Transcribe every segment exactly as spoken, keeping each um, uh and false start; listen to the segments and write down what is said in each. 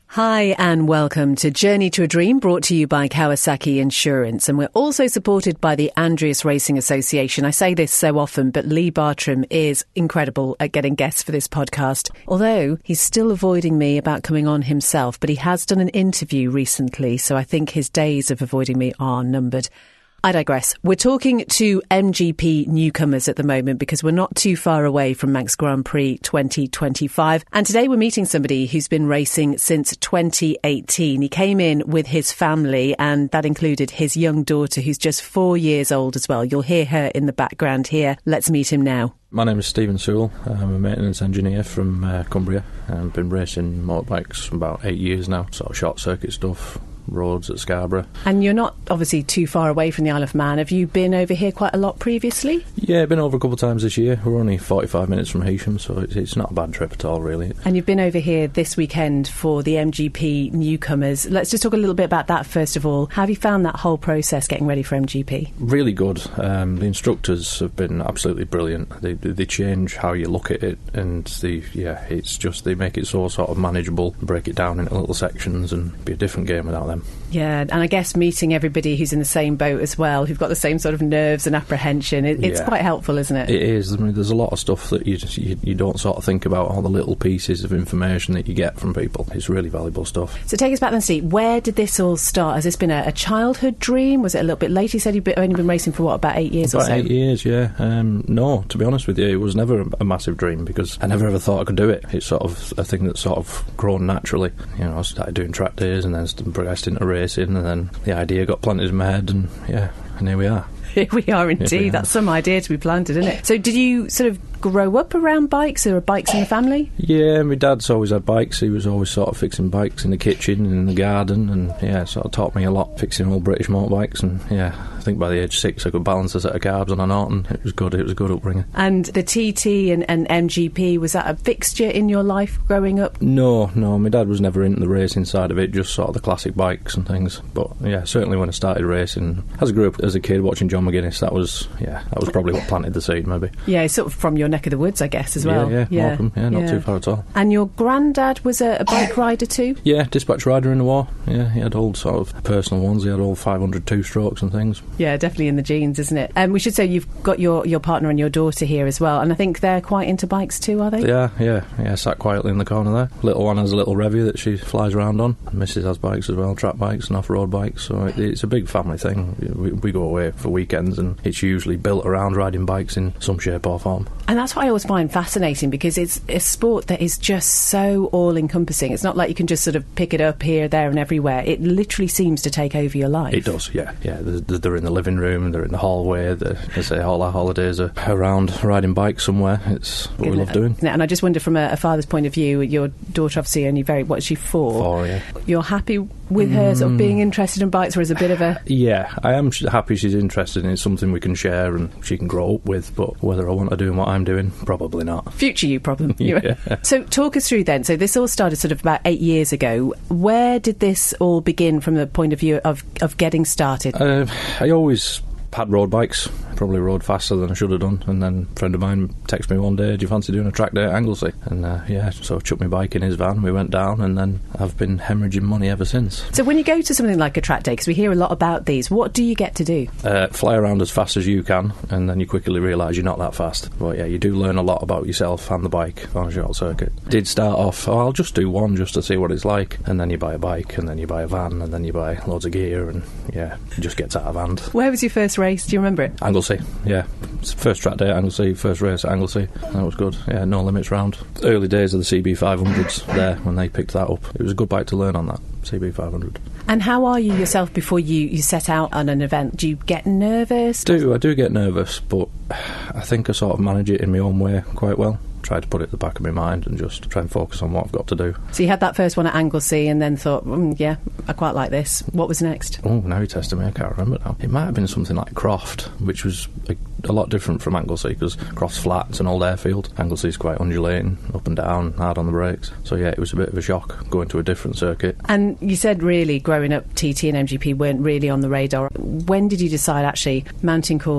Hi and welcome to Journey to a Dream, brought to you by Kawasaki Insurance, and we're also supported by the Andreas Racing Association. I say this so often, but Lee Bartram is incredible at getting guests for this podcast, although he's still avoiding me about coming on himself, but he has done an interview recently, so I think his days of avoiding me are numbered. I digress. We're talking to M G P newcomers at the moment because we're not too far away from Manx Grand Prix twenty twenty-five. And today we're meeting somebody who's been racing since twenty eighteen. He came in with his family, and that included his young daughter, who's just four years old as well. You'll hear her in the background here. Let's meet him now. My name is Stephen Sewell. I'm a maintenance engineer from uh, Cumbria. I've been racing motorbikes for about eight years now, sort of short circuit stuff, roads at Scarborough. And you're not obviously too far away from the Isle of Man. Have you been over here quite a lot previously? Yeah, been over a couple of times this year. We're only forty-five minutes from Heysham, so it's, it's not a bad trip at all, really. And you've been over here this weekend for the M G P newcomers. Let's just talk a little bit about that first of all. How have you found that whole process getting ready for M G P? Really good. Um, the instructors have been absolutely brilliant. They they change how you look at it, and the yeah, it's just they make it so sort of manageable, break it down into little sections, and be a different game without them. Yeah, and I guess meeting everybody who's in the same boat as well, who've got the same sort of nerves and apprehension, it, it's yeah. quite helpful, isn't it? It is. I mean, there's a lot of stuff that you, just, you you don't sort of think about, all the little pieces of information that you get from people. It's really valuable stuff. So take us back then, Steve. Where did this all start? Has this been a, a childhood dream? Was it a little bit later? You said you've been, only been racing for, what, about eight years about or so? Eight years, yeah. Um, no, to be honest with you, it was never a, a massive dream because I never ever thought I could do it. It's sort of a thing that's sort of grown naturally. You know, I started doing track days and then progressed into racing, and then the idea got planted in my head, and yeah, and here we are. Here we are indeed. We That's are. Some idea to be planted, isn't it? So did you sort of grow up around bikes? There were bikes in the family? Yeah, my dad's always had bikes. He was always sort of fixing bikes in the kitchen and in the garden, and yeah, sort of taught me a lot fixing old British motorbikes. And yeah, I think by the age of six I could balance a set of carbs on a Norton. It was good. It was a good upbringing. And the T T and, and M G P, was that a fixture in your life growing up? No, no. My dad was never into the racing side of it, just sort of the classic bikes and things. But yeah, certainly when I started racing, as I grew up as a kid watching John McGuinness, that was yeah, that was probably what planted the seed, maybe. Yeah, sort of from your neck of the woods, I guess, as well. Yeah, yeah, Morecambe, yeah, not yeah. too far at all. And your granddad was a, a bike rider too? Yeah, dispatch rider in the war. Yeah, he had old sort of personal ones. He had all five hundred two-strokes and things. Yeah, definitely in the genes, isn't it? And um, we should say you've got your, your partner and your daughter here as well, and I think they're quite into bikes too, are they? Yeah, yeah, yeah, sat quietly in the corner there. Little one has a little Revy that she flies around on. Missus has bikes as well, track bikes and off-road bikes, so it, it's a big family thing. We, we go away for weekends and it's usually built around riding bikes in some shape or form. And that's what I always find fascinating, because it's a sport that is just so all-encompassing. It's not like you can just sort of pick it up here, there and everywhere. It literally seems to take over your life. It does, yeah. yeah. They're, they're in the living room, they're in the hallway, they say all our holidays are around riding bikes somewhere. It's what Isn't we love it? doing. And I just wonder, from a, a father's point of view, your daughter obviously only very, what is she, four? Four, yeah. You're happy with her sort of being interested in bikes, or is a bit of a... Yeah, I am happy she's interested in it. It's something we can share and she can grow up with, but whether I want her doing what I'm doing, probably not. Future you problem. yeah. So talk us through then. So this all started sort of about eight years ago. Where did this all begin from the point of view of, of getting started? Uh, I always had road bikes, probably rode faster than I should have done, and then a friend of mine texted me one day, do you fancy doing a track day at Anglesey? And uh, yeah, so I chucked my bike in his van, we went down, and then I've been hemorrhaging money ever since. So when you go to something like a track day, because we hear a lot about these, what do you get to do? Uh, fly around as fast as you can, and then you quickly realise you're not that fast. But yeah, you do learn a lot about yourself and the bike on a short circuit. Did start off, oh, I'll just do one just to see what it's like, and then you buy a bike, and then you buy a van, and then you buy loads of gear, and yeah, it just gets out of hand. Where was your first race? Do you remember it? Anglesey, yeah. First track day at Anglesey, first race at Anglesey. That was good. Yeah, no limits round. Early days of the C B five hundreds there when they picked that up. It was a good bike to learn on, that C B five hundred. And how are you yourself before you, you set out on an event? Do you get nervous? I do, I do get nervous, but I think I sort of manage it in my own way quite well. Try to put it at the back of my mind and just try and focus on what I've got to do. So you had that first one at Anglesey and then thought, mm, yeah, I quite like this. What was next? Oh, now you're testing me, I can't remember now. It might have been something like Croft, which was a, a lot different from Anglesey, because Croft's flat, it's an old airfield. Anglesey's quite undulating, up and down, hard on the brakes. So yeah, it was a bit of a shock going to a different circuit. And you said really growing up T T and M G P weren't really on the radar. When did you decide actually mountain course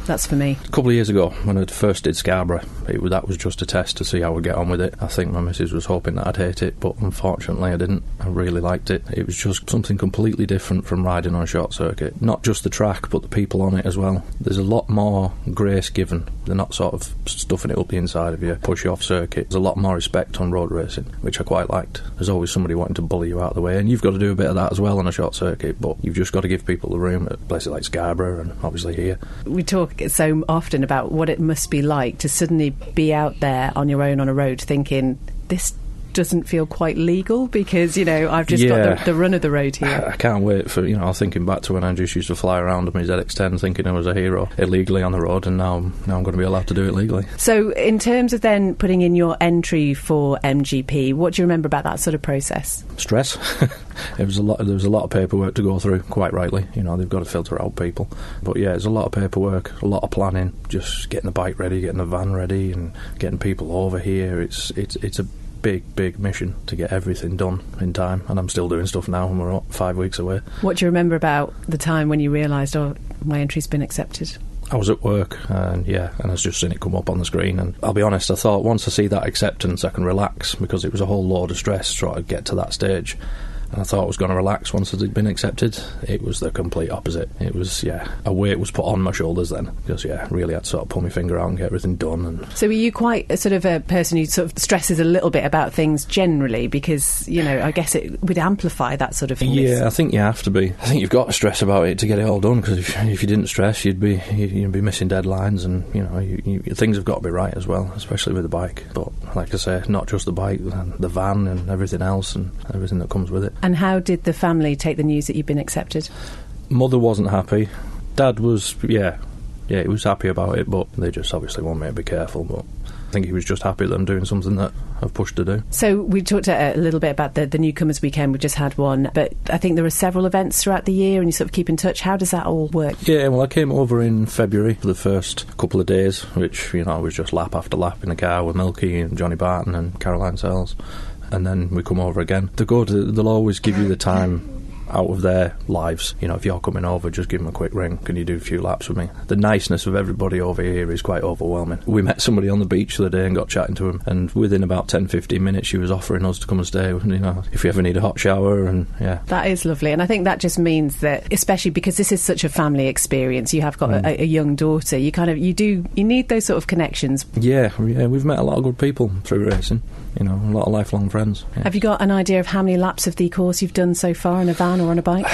That's for me. A couple of years ago, when I first did Scarborough, it, that was just a test to see how I'd get on with it. I think my missus was hoping that I'd hate it, but unfortunately I didn't. I really liked it. It was just something completely different from riding on a short circuit. Not just the track, but the people on it as well. There's a lot more grace given. They're not sort of stuffing it up the inside of you, push you off circuit. There's a lot more respect on road racing, which I quite liked. There's always somebody wanting to bully you out of the way, and you've got to do a bit of that as well on a short circuit, but you've just got to give people the room at places like Scarborough and obviously here. We talk so often about what it must be like to suddenly be out there on your own on a road thinking, this doesn't feel quite legal because, you know, I've just yeah. got the, the run of the road here. I can't wait for, you know, I was thinking back to when I just used to fly around on my Z X ten thinking I was a hero illegally on the road, and now, now I'm going to be allowed to do it legally. So in terms of then putting in your entry for M G P, what do you remember about that sort of process? Stress. It was a lot. There was a lot of paperwork to go through, quite rightly. You know, they've got to filter out people. But yeah, there's a lot of paperwork, a lot of planning, just getting the bike ready, getting the van ready, and getting people over here. It's it's it's a big, big mission to get everything done in time, and I'm still doing stuff now, and we're what, five weeks away. What do you remember about the time when you realised, oh, my entry's been accepted? I was at work, and yeah, and I was just seen it come up on the screen, and I'll be honest, I thought once I see that acceptance I can relax, because it was a whole load of stress trying to get to that stage. And I thought I was going to relax once it had been accepted. It was the complete opposite. It was, yeah, a weight was put on my shoulders then, because, yeah, really had to sort of pull my finger out and get everything done. And so were you quite a sort of a person who sort of stresses a little bit about things generally? Because, you know, I guess it would amplify that sort of thing. Yeah, I think you have to be. I think you've got to stress about it to get it all done, because if, if you didn't stress, you'd be you'd be missing deadlines, and, you know, you, you, things have got to be right as well, especially with the bike. But, like I say, not just the bike, the van and everything else and everything that comes with it. And how did the family take the news that you've been accepted? Mother wasn't happy. Dad was, yeah, yeah, he was happy about it, but they just obviously want me to be careful. But I think he was just happy that I'm doing something that I've pushed to do. So we talked a, a little bit about the, the Newcomers Weekend. We just had one, but I think there are several events throughout the year, and you sort of keep in touch. How does that all work? Yeah, well, I came over in February for the first couple of days, which, you know, was just lap after lap in the car with Milky and Johnny Barton and Caroline Sells. And then we come over again. They go to, they'll always give you the time out of their lives. You know, if you're coming over, just give them a quick ring. Can you do a few laps with me? The niceness of everybody over here is quite overwhelming. We met somebody on the beach the other day and got chatting to him, and within about ten to fifteen minutes she was offering us to come and stay, you know, if you ever need a hot shower. And yeah, that is lovely. And I think that just means that, especially because this is such a family experience, you have got mm. a, a young daughter, you kind of you do you need those sort of connections. Yeah, yeah, we've met a lot of good people through racing. You know, a lot of lifelong friends. Yeah. Have you got an idea of how many laps of the course you've done so far in a van or on a bike?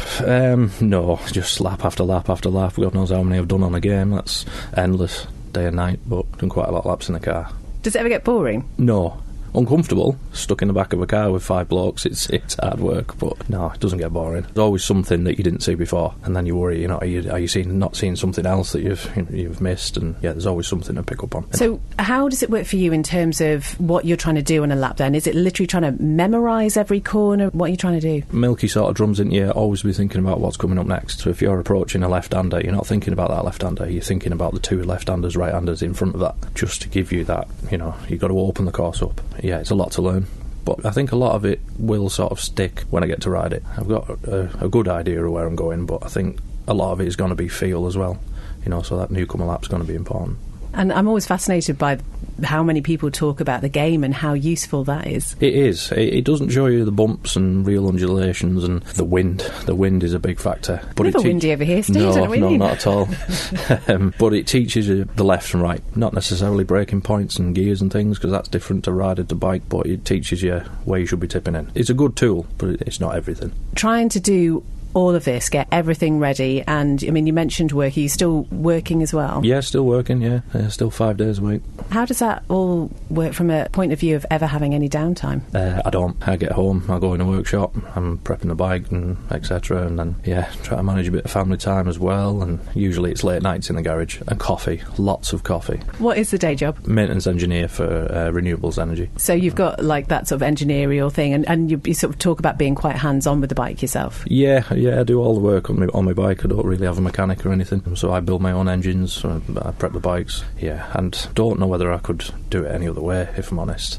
um, no, just lap after lap after lap. God knows how many I've done on a game. That's endless, day and night, but done quite a lot of laps in the car. Does it ever get boring? No. Uncomfortable, stuck in the back of a car with five blokes, it's it's hard work, but no, it doesn't get boring. There's always something that you didn't see before, and then you worry, you know, are you, are you seeing, not seeing something else that you've you know, you've missed, and yeah, there's always something to pick up on. So how does it work for you in terms of what you're trying to do on a lap then? Is it literally trying to memorise every corner? What are you trying to do? Milky sort of drums into you, always be thinking about what's coming up next. So if you're approaching a left-hander, you're not thinking about that left-hander, you're thinking about the two left-handers, right-handers in front of that, just to give you that, you know, you've got to open the course up. Yeah, it's a lot to learn. But I think a lot of it will sort of stick when I get to ride it. I've got a, a good idea of where I'm going, but I think a lot of it is going to be feel as well. You know, so that newcomer lap's going to be important. And I'm always fascinated by how many people talk about the game and how useful that is. It is. It, it doesn't show you the bumps and real undulations and the wind. The wind is a big factor. But Never it te- windy over here, Steve. No, don't no, not at all. um, but it teaches you the left and right. Not necessarily braking points and gears and things, because that's different to rider to bike, but it teaches you where you should be tipping in. It's a good tool, but it's not everything. Trying to do all of this, get everything ready, and I mean, you mentioned work. Are you still working as well? Yeah, still working, yeah. yeah still five days a week. How does that all work from a point of view of ever having any downtime? Uh, I don't. I get home, I go in a workshop, I'm prepping the bike and et cetera, and then, yeah, try to manage a bit of family time as well, and usually it's late nights in the garage, and coffee, lots of coffee. What is the day job? Maintenance engineer for uh, renewables energy. So you've got, like, that sort of engineerial thing, and, and you, you sort of talk about being quite hands-on with the bike yourself? Yeah, Yeah, I do all the work on my, on my bike. I don't really have a mechanic or anything, so I build my own engines, I prep the bikes, yeah, and don't know whether I could do it any other way, if I'm honest.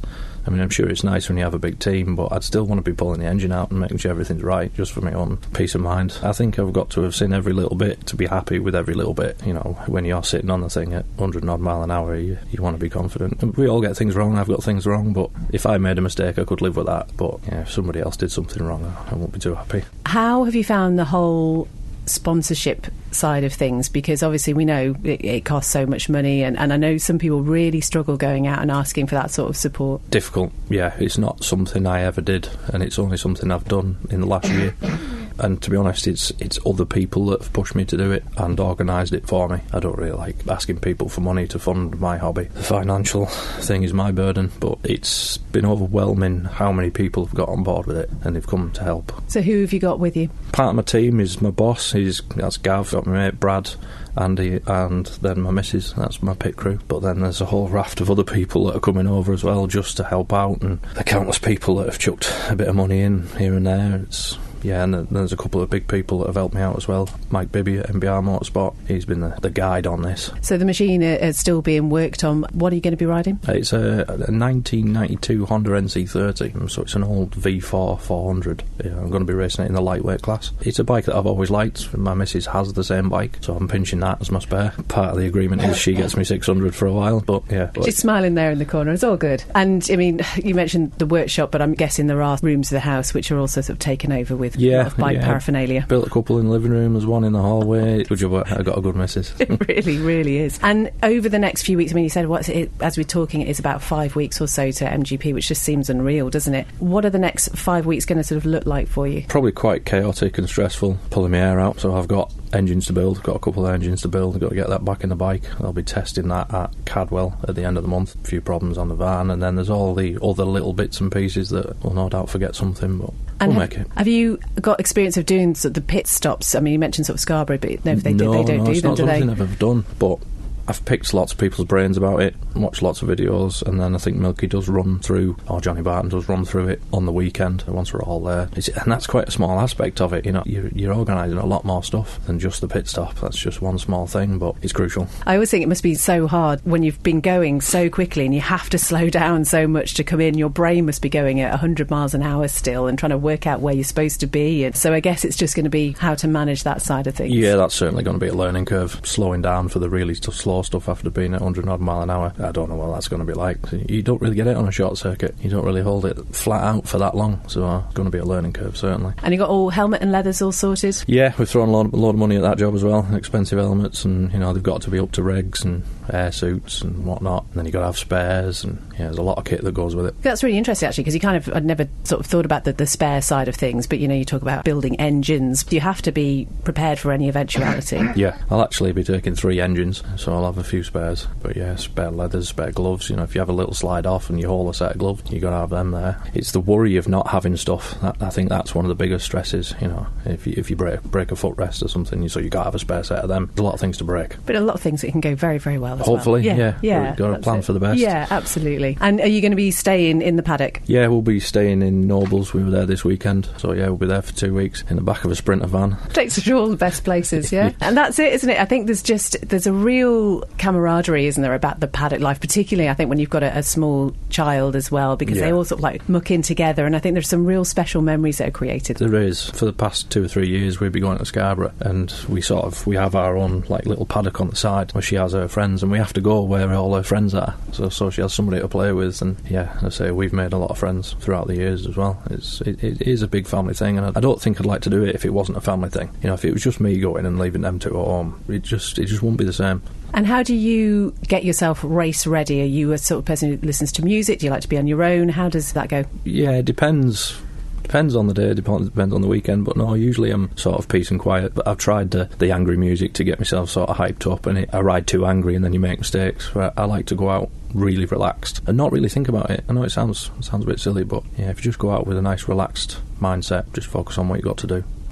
I mean, I'm sure it's nice when you have a big team, but I'd still want to be pulling the engine out and making sure everything's right, just for my own peace of mind. I think I've got to have seen every little bit to be happy with every little bit. You know, when you're sitting on the thing at one hundred odd mile an hour, you, you want to be confident. And we all get things wrong. I've got things wrong, but if I made a mistake, I could live with that. But yeah, if somebody else did something wrong, I won't be too happy. How have you found the whole sponsorship side of things? Because obviously we know it, it costs so much money, and, and I know some people really struggle going out and asking for that sort of support. Difficult, yeah. It's not something I ever did, and it's only something I've done in the last year. And to be honest, it's it's other people that have pushed me to do it and organised it for me. I don't really like asking people for money to fund my hobby. The financial thing is my burden, but it's been overwhelming how many people have got on board with it and they've come to help. So who have you got with you? Part of my team is my boss. He's that's Gav. Got my mate Brad, Andy, and then my missus. That's my pit crew. But then there's a whole raft of other people that are coming over as well, just to help out, and the countless people that have chucked a bit of money in here and there. It's Yeah, and there's a couple of big people that have helped me out as well. Mike Bibby at M B R Motorsport, he's been the, the guide on this. So the machine is still being worked on. What are you going to be riding? It's a, a nineteen ninety-two Honda N C thirty, so it's an old V four four hundred. Yeah, I'm going to be racing it in the lightweight class. It's a bike that I've always liked. My missus has the same bike, so I'm pinching that as my spare. Part of the agreement is she gets me six hundred for a while, but yeah. She's smiling there in the corner. It's all good. And, I mean, you mentioned the workshop, but I'm guessing there are rooms of the house which are also sort of taken over with yeah, a lot of bike yeah. paraphernalia. Built a couple in the living room, there's one in the hallway. Good job, I got a good missus. It really, really is. And over the next few weeks, I mean, you said, what's it, as we're talking, it is about five weeks or so to M G P, which just seems unreal, doesn't it? What are the next five weeks going to sort of look like for you? Probably quite chaotic and stressful, pulling my hair out. So I've got engines to build, got a couple of engines to build, I've got to get that back in the bike. I'll be testing that at Cadwell at the end of the month. A few problems on the van, and then there's all the other little bits and pieces that will no doubt forget something, but and we'll have, make it. Have you got experience of doing sort of the pit stops? I mean, you mentioned sort of Scarborough, but no, they, no, do, they don't no, do it's them, not do they? something I've ever done, but I've picked lots of people's brains about it, watched lots of videos, and then I think Milky does run through, or Johnny Barton does run through it on the weekend once we're all there. It's, and that's quite a small aspect of it, you know. You're, you're organising a lot more stuff than just the pit stop. That's just one small thing, but it's crucial. I always think it must be so hard when you've been going so quickly and you have to slow down so much to come in. Your brain must be going at one hundred miles an hour still and trying to work out where you're supposed to be. And so I guess it's just going to be how to manage that side of things. Yeah, that's certainly going to be a learning curve. Slowing down for the really t- slow stuff after being at one hundred odd mile an hour. I don't know what that's going to be like. You don't really get it on a short circuit. You don't really hold it flat out for that long, so uh, it's going to be a learning curve, certainly. And you got all helmet and leathers all sorted? Yeah, we've thrown a lot, a lot of money at that job as well. Expensive helmets, and you know, they've got to be up to regs and air suits and whatnot, and then you've got to have spares, and yeah, there's a lot of kit that goes with it. That's really interesting, actually, because you kind of, I'd never sort of thought about the, the spare side of things, but you know, you talk about building engines. You have to be prepared for any eventuality. Yeah, I'll actually be taking three engines, so I'll have a few spares, but yeah, spare leathers, spare gloves. You know, if you have a little slide off and you haul a set of gloves, you got to have them there. It's the worry of not having stuff. That, I think that's one of the biggest stresses. You know, if you, if you break break a footrest or something, so you got to have a spare set of them. There's a lot of things to break, but a lot of things that can go very, very well. As Hopefully, well. yeah, yeah. We've got to plan it. for the best. Yeah, absolutely. And are you going to be staying in the paddock? Yeah, we'll be staying in Nobles. We were there this weekend, so yeah, we'll be there for two weeks in the back of a Sprinter van. Takes us to all the best places, yeah. And that's it, isn't it? I think there's just there's a real camaraderie, isn't there, about the paddock life, particularly I think when you've got a, a small child as well, because yeah. they all sort of like muck in together, and I think there's some real special memories that are created. There is. For the past two or three years we've been going to Scarborough, and we sort of we have our own like little paddock on the side where she has her friends, and we have to go where all her friends are, so so she has somebody to play with. And yeah, I say we've made a lot of friends throughout the years as well. It's it, it is a big family thing, and I, I don't think I'd like to do it if it wasn't a family thing. You know, if it was just me going and leaving them two at home, it just it just wouldn't be the same. And how do you get yourself race ready? Are you a sort of person who listens to music? Do you like to be on your own? How does that go? Yeah, it depends. Depends on the day, depends, depends on the weekend, but no, usually I'm sort of peace and quiet. But I've tried the, the angry music to get myself sort of hyped up, and it, I ride too angry and then you make mistakes. Where I like to go out really relaxed and not really think about it. I know it sounds it sounds a bit silly, but yeah, if you just go out with a nice relaxed mindset, just focus on what you got to do.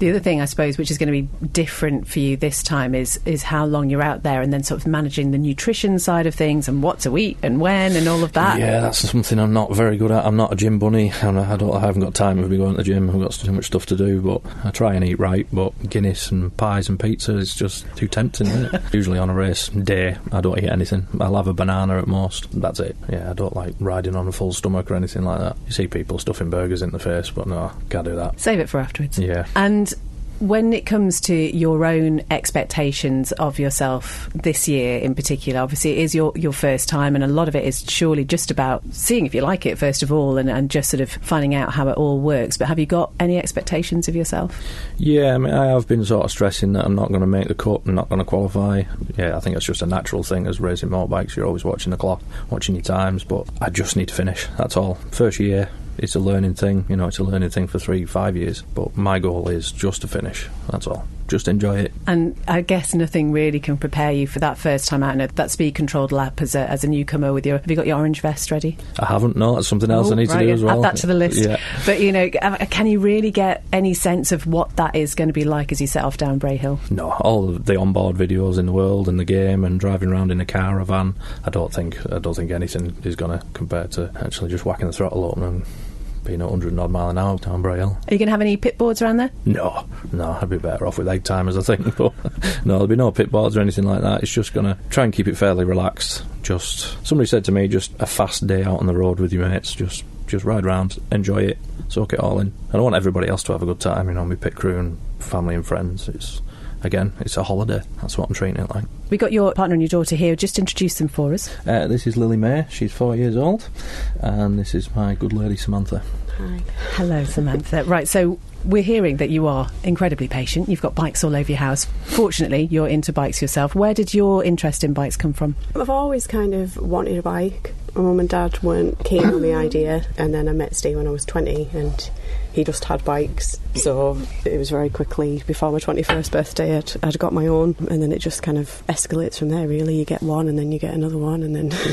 The other thing, I suppose, which is going to be different for you this time is is how long you're out there, and then sort of managing the nutrition side of things and what to eat and when and all of that. Yeah, that's something I'm not very good at. I'm not a gym bunny, and I, don't, I haven't got time to be going to the gym. I've got too much stuff to do, but I try and eat right. But Guinness and pies and pizza is just too tempting, isn't it? Usually on a race day, I don't eat anything. I'll have a banana at most. That's it. Yeah, I don't like riding on a full stomach or anything like that. You see people stuffing burgers in the face, but no, can't do that. Save it for afterwards. Yeah. And when it comes to your own expectations of yourself this year in particular, obviously it is your, your first time, and a lot of it is surely just about seeing if you like it first of all, and, and just sort of finding out how it all works. But have you got any expectations of yourself? Yeah, I mean, I have been sort of stressing that I'm not going to make the cut, I'm not going to qualify. Yeah, I think it's just a natural thing as racing motorbikes. You're always watching the clock, watching your times, but I just need to finish, that's all. First year, it's a learning thing, you know, it's a learning thing for three, five years. But my goal is just to finish, that's all. Just enjoy it. And I guess nothing really can prepare you for that first time out in that speed-controlled lap as a, as a newcomer with your... Have you got your orange vest ready? I haven't, no, that's something else oh, I need right, to do as well. Add that to the list. Yeah. But, you know, can you really get any sense of what that is going to be like as you set off down Bray Hill? No, all of the onboard videos in the world and the game and driving around in a car or van, I don't think, I don't think anything is going to compare to actually just whacking the throttle up and being at one hundred odd mile an hour down Bray Hill. Are you going to have any pit boards around there? No, no, I'd be better off with egg timers, I think. But no, there'll be no pit boards or anything like that. It's just going to try and keep it fairly relaxed. Just, somebody said to me, just a fast day out on the road with your mates. Just just ride round, enjoy it, soak it all in. And I want everybody else to have a good time, you know, my pit crew and family and friends. It's, again, it's a holiday. That's what I'm treating it like. We got your partner and your daughter here. Just introduce them for us. Uh, this is Lily May. She's four years old. And this is my good lady, Samantha. Hi. Hello, Samantha. Right, so we're hearing that you are incredibly patient. You've got bikes all over your house. Fortunately, you're into bikes yourself. Where did your interest in bikes come from? I've always kind of wanted a bike. My mum and dad weren't keen on the idea, and then I met Steve when I was twenty, and he just had bikes. So it was very quickly, before my twenty-first birthday, I'd, I'd got my own, and then it just kind of escalates from there, really. You get one, and then you get another one, and then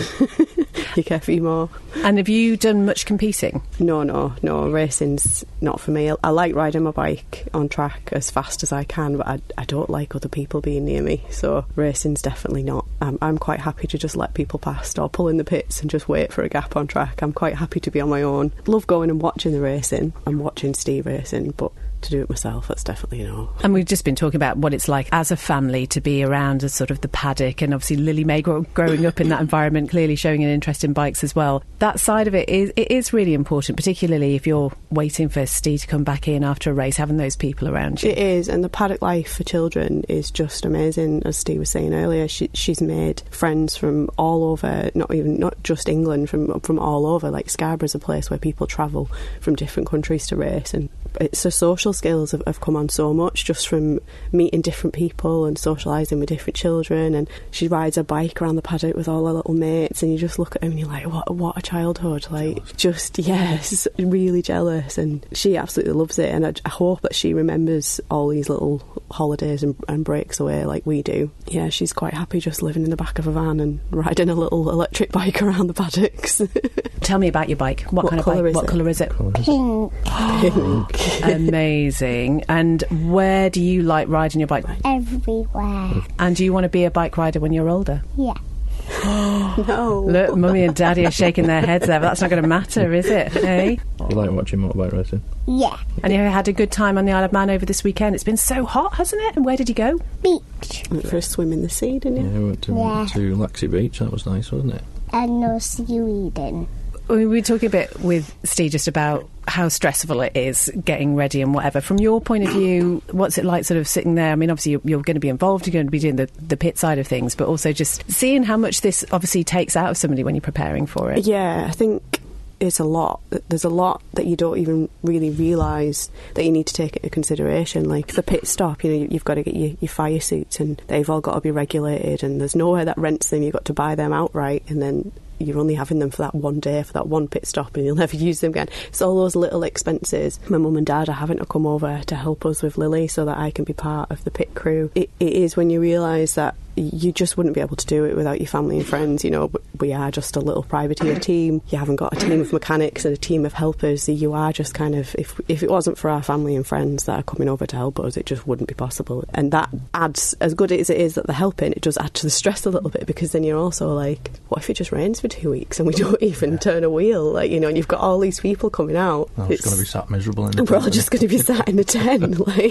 you get a few more. And have you done much competing? No, no, no. Racing's not for me. I like riding my bike on track as fast as I can, but I, I don't like other people being near me. So racing's definitely not. I'm, I'm quite happy to just let people past or pull in the pits and just wait for a gap on track. I'm quite happy to be on my own. Love going and watching the racing and watching Steve racing, but to do it myself, that's definitely a no. And we've just been talking about what it's like as a family to be around as sort of the paddock, and obviously Lily May grow, growing up in that environment, clearly showing an interest in bikes as well. That side of it is it is really important, particularly if you're waiting for Steve to come back in after a race, having those people around you. It is, and the paddock life for children is just amazing. As Steve was saying earlier, she, she's made friends from all over, not even not just England, from from all over. Like Scarborough's a place where people travel from different countries to race, and it's a social skills have, have come on so much just from meeting different people and socialising with different children. And she rides a bike around the paddock with all her little mates, and you just look at her and you're like, what what a childhood. Like, jealous. just yes really jealous. And she absolutely loves it, and I, I hope that she remembers all these little holidays and, and breaks away like we do. Yeah, she's quite happy just living in the back of a van and riding a little electric bike around the paddocks. Tell me about your bike. What, what kind of colour bike? is What it? colour is it? Pink. Pink. Amazing. And where do you like riding your bike? Everywhere. And do you want to be a bike rider when you're older? Yeah. No. Look, Mummy and Daddy are shaking their heads there, but that's not going to matter, is it? Eh? You like watching motorbike racing? Yeah. And you had a good time on the Isle of Man over this weekend. It's been so hot, hasn't it? And where did you go? Beach. Went for a swim in the sea, didn't you? Yeah, we went to, Yeah. to Laxey Beach. That was nice, wasn't it? And no seaweeding. We were talking a bit with Steve just about how stressful it is getting ready and whatever. From your point of view, what's it like sort of sitting there? I mean, obviously you're, you're going to be involved, you're going to be doing the, the pit side of things, but also just seeing how much this obviously takes out of somebody when you're preparing for it. Yeah, I think it's a lot. There's a lot that you don't even really realise that you need to take into consideration. Like the pit stop, you know, you've got to get your, your fire suits, and they've all got to be regulated, and there's nowhere that rents them. You've got to buy them outright, and then you're only having them for that one day, for that one pit stop, and you'll never use them again. It's all those little expenses. My mum and dad are having to come over to help us with Lily so that I can be part of the pit crew. It, it is when you realise that you just wouldn't be able to do it without your family and friends. You know, we are just a little privateer team. You haven't got a team of mechanics and a team of helpers. You are just kind of, if if it wasn't for our family and friends that are coming over to help us, it just wouldn't be possible. And that adds, as good as it is that they're helping, it does add to the stress a little bit, because then you're also like, what if it just rains for two weeks and we don't even yeah. turn a wheel? Like, you know, and you've got all these people coming out. No, it's, it's going to be sat miserable in the We're all just going to be sat in the tent. Like,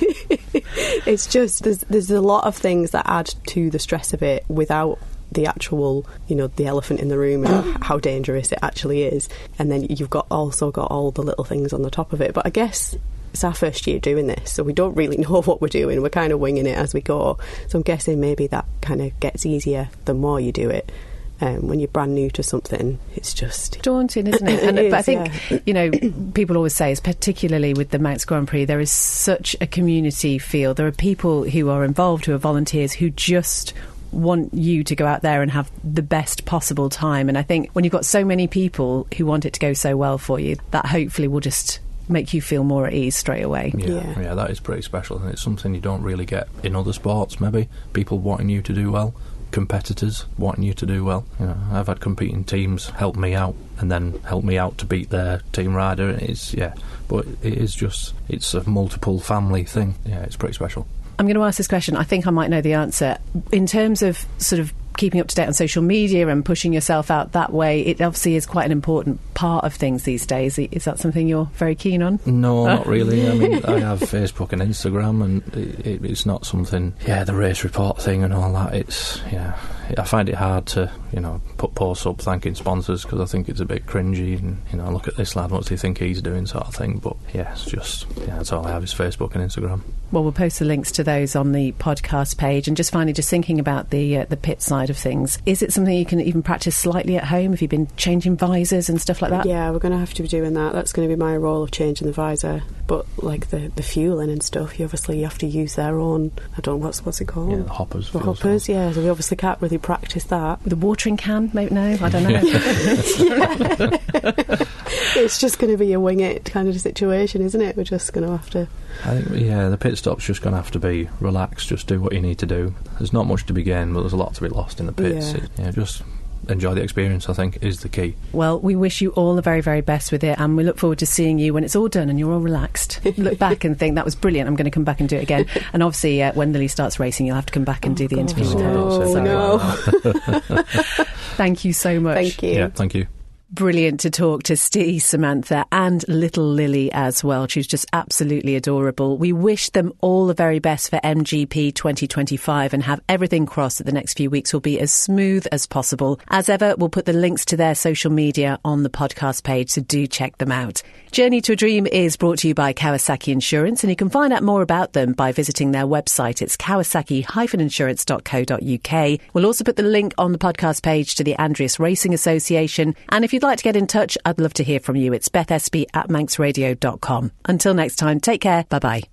it's just, there's, there's a lot of things that add to the stress of it without the actual, you know, the elephant in the room and how dangerous it actually is. And then you've got also got all the little things on the top of it. But I guess it's our first year doing this, so we don't really know what we're doing. We're kind of winging it as we go. So I'm guessing maybe that kind of gets easier the more you do it. Um, when you're brand new to something, it's just daunting, isn't it? And, it is, but I think, yeah. you know, people always say, particularly with the Manx Grand Prix, there is such a community feel. There are people who are involved, who are volunteers, who just want you to go out there and have the best possible time. And I think when you've got so many people who want it to go so well for you, that hopefully will just make you feel more at ease straight away. Yeah, yeah, yeah, that is pretty special, and it's something you don't really get in other sports. Maybe people wanting you to do well, competitors wanting you to do well. You know, I've had competing teams help me out and then help me out to beat their team rider. It's yeah, but it is just, it's a multiple family thing. Yeah, it's pretty special. I'm going to ask this question. I think I might know the answer. In terms of sort of keeping up to date on social media and pushing yourself out that way, it obviously is quite an important part of things these days. Is that something you're very keen on? No, not really. I mean, I have Facebook and Instagram, and it, it's not something, yeah, the race report thing and all that. It's, yeah, I find it hard to, you know, put posts up thanking sponsors, because I think it's a bit cringy and, you know, look at this lad, what's he think he's doing, sort of thing. But yeah, it's just, yeah, that's all I have is Facebook and Instagram. Well, we'll post the links to those on the podcast page. And just finally, just thinking about the uh, the pit side of things, is it something you can even practice slightly at home? Have you been changing visors and stuff like that? Yeah, we're going to have to be doing that. That's going to be my role, of changing the visor. But like the, the fueling and stuff, you obviously you have to use their own, I don't know, what's, what's it called? Yeah, the hoppers. The hoppers, yeah. So we obviously can't really practice that. The watering can? Maybe, no, I don't know. It's just going to be a wing it kind of situation, isn't it? We're just going to have to... I think, yeah, the pit stop's just going to have to be relaxed, just do what you need to do. There's not much to be gained, but there's a lot to be lost in the pits. Yeah, it, yeah just enjoy the experience, I think, is the key. Well, we wish you all the very, very best with it, and we look forward to seeing you when it's all done and you're all relaxed. Look back and think, that was brilliant, I'm going to come back and do it again. And obviously, uh, when Lily starts racing, you'll have to come back and oh, do the gosh, interview with her. no, So, no. Thank you so much. Thank you. Yeah, thank you. Brilliant to talk to Steve, Samantha and little Lily as well. She's just absolutely adorable. We wish them all the very best for M G P twenty twenty-five and have everything crossed that the next few weeks will be as smooth as possible. As ever, we'll put the links to their social media on the podcast page, so do check them out. Journey to a Dream is brought to you by Kawasaki Insurance, and you can find out more about them by visiting their website. It's kawasaki dash insurance dot co dot uk. We'll also put the link on the podcast page to the Andreas Racing Association, and if you'd like to get in touch, I'd love to hear from you. It's Beth Espy at manx radio dot com. Until next time, take care. Bye-bye.